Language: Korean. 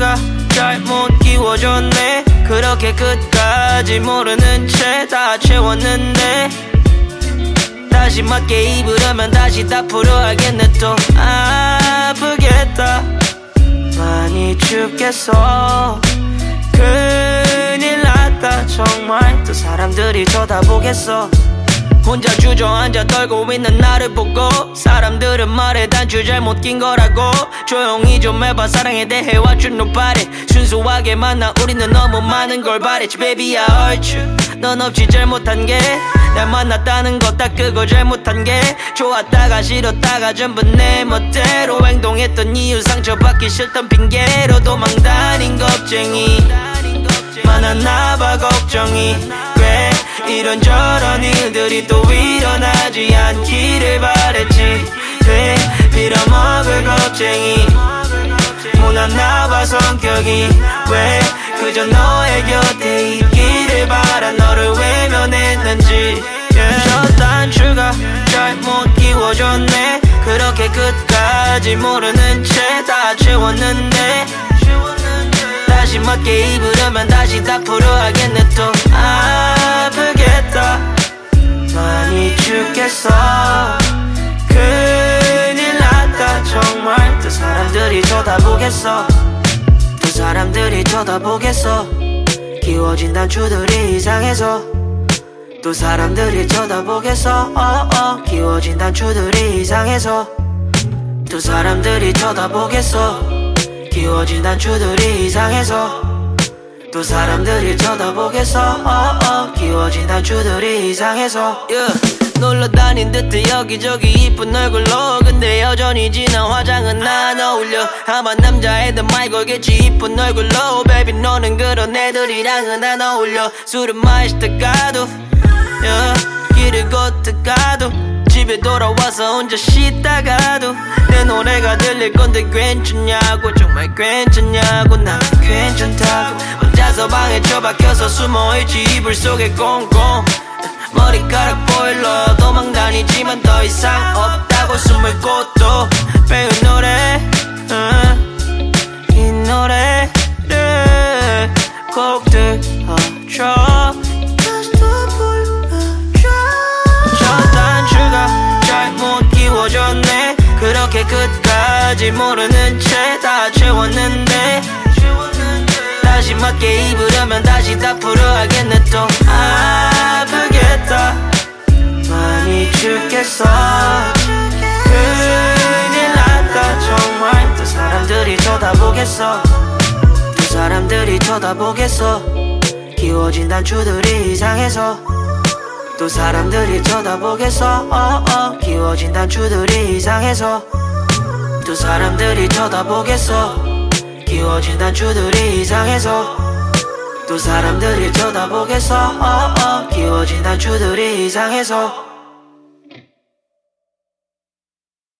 단추가 잘못 끼워졌네. 그렇게 끝까지 모르는 채 다 채웠는데 다시 맞게 입으려면 다시 다 풀어야겠네. 또 아프겠다. 많이 죽겠어. 큰일 났다 정말. 또 사람들이 쳐다보겠어. 혼자 주저앉아 떨고 있는 나를 보고 사람들은 말해 단추 잘못 낀 거라고. 조용히 좀 해봐. 사랑에 대해 what you nobody. 순수하게 만나 우리는 너무 많은 걸 바랬지. Baby I hurt you. 넌 없이 잘못한 게 날 만났다는 거 딱 그거 잘못한 게. 좋았다가 싫었다가 전부 내 멋대로 행동했던 이유 상처받기 싫던 핑계로 도망다닌 겁쟁이 많았나봐 걱정이. 왜 이런저런 일들이 또 일어나지 않기를 바랬지. 왜 빌어먹을 겁쟁이 못났나봐 성격이. 왜 그저 너의 곁에 있기를 바란 너를 외면했는지. 저 단추가 잘못 끼워졌네. 그렇게 끝까지 모르는 채 다 채웠는데 다시 맞게 입으려면 다시 다 풀어야겠네. 또 아프겠다. 많이 죽겠어. 큰일 났다 정말. 또 사람들이 쳐다보겠어. 또 사람들이 쳐다보겠어. 끼워진 단추들이 이상해서 또 사람들이 쳐다보겠어. 끼워진 단추들이 이상해서 또 사람들이 쳐다보겠어. 끼워진 단추들이 이상해서 또 사람들이 쳐다보겠어. 끼워진 단추들이 이상해서 놀러다닌 듯해 여기저기 이쁜 얼굴로. 근데 여전히 진한 화장은 안 어울려. 아마 남자애들 많이 걸겠지 이쁜 얼굴로. Baby 너는 그런 애들이랑은 안 어울려. 술을 마시다가도 길을 걷다가도 집에 돌아와서 혼자 쉬다가도 내 노래가 들릴 건데 괜찮냐고. 정말 괜찮냐고. 난 괜찮다고. 혼자서 방에 처박혀서 숨어있지 이불 속에 꽁꽁. 머리카락 보일러 도망다니지만 더 이상 없다고. 숨을 곳도 배운 노래 이 노래를 꼭 들어줘. 저 단추가 잘못 끼워졌네. 그렇게 끝까지 모르는 채 다 채웠는데 다시 맞게 입으려면 다시 다 풀어야겠네. 또 아프겠다. 많이 죽겠어. 큰일 났다 정말. 또 사람들이 쳐다보겠어. 또 사람들이 쳐다보겠어. 끼워진 단추들이 이상해서 또 사람들이 쳐다보겠어. 끼워진 단추들이 이상해서 또 사람들이 쳐다보겠어. 끼워진 단추들이 이상해서 또 사람들이 쳐다보겠어. 끼워진 단추들이 이상해서